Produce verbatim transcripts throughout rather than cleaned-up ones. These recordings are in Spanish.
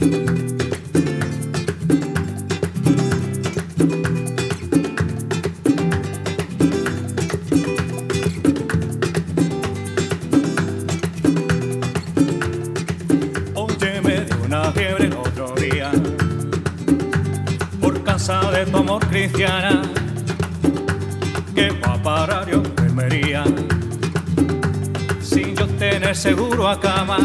Fiebre el otro día por causa de tu amor, cristiana, que va a parar yo enfermería sin yo tener seguro a cama,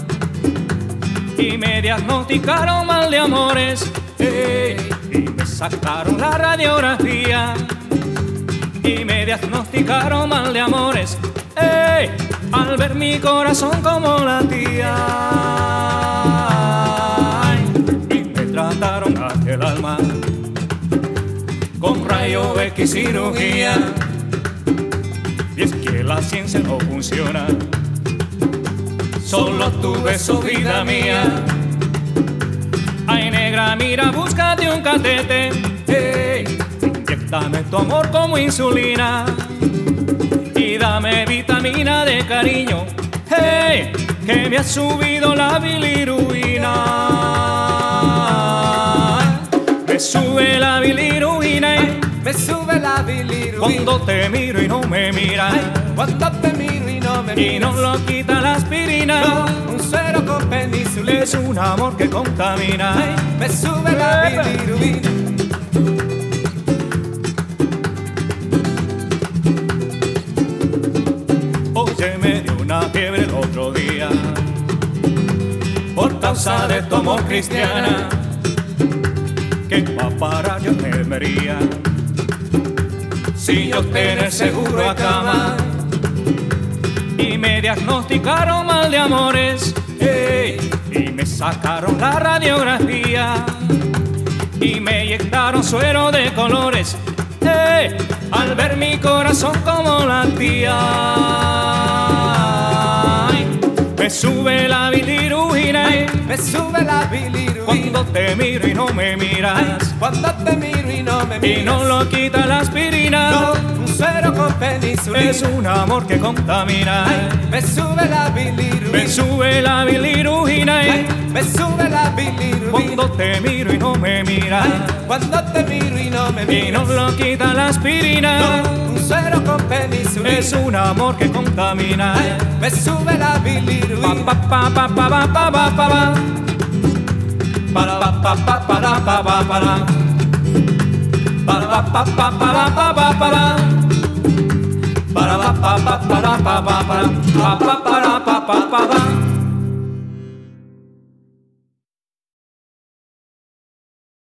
y me diagnosticaron mal de amores, eh, y me sacaron la radiografía y me diagnosticaron mal de amores, eh, al ver mi corazón como latía. Trataron aquel alma con rayo X cirugía, y es que la ciencia no funciona, solo tu beso, vida mía. Ay, negra, mira, búscate un catete, hey, inyéctame tu amor como insulina y dame vitamina de cariño, hey, que me ha subido la bilirrubina. Me sube la bilirrubina, eh. Me sube la bilirrubina cuando te miro y no me miras. Ay, cuando te miro y no me miras. Y no lo quita la aspirina. No, un suero con penicilina. Es un amor que contamina. Ay, me sube la bilirrubina. Oye, me dio una fiebre el otro día por causa de tu amor, cristiana, que va para yo enfermería sin yo tener seguro a cama, y me diagnosticaron mal de amores, hey, y me sacaron la radiografía y me inyectaron suero de colores, hey, al ver mi corazón como latía. Me sube la bilirrubina, Ay, me sube la bilirrubina cuando te miro y no me miras. Ay, cuando te miro y no me miras. Y no lo quita la aspirina. No, un suero con penicilina. Es un amor que contamina. Ay, me sube la bilirrubina. Me sube la bilirrubina. Ay, me sube la bilirrubina cuando te miro y no me miras. Ay, cuando te miro y no me miras. Y no lo quita la aspirina. No, un suero con penicilina. Es un amor que contamina. Ay, me sube la bilirrubina. Pa pa pa pa pa pa pa pa pa. Para pa pa pa para pa pa para. Para pa pa pa para pa pa para. Para pa pa pa para pa pa para. Pa pa para pa pa pa.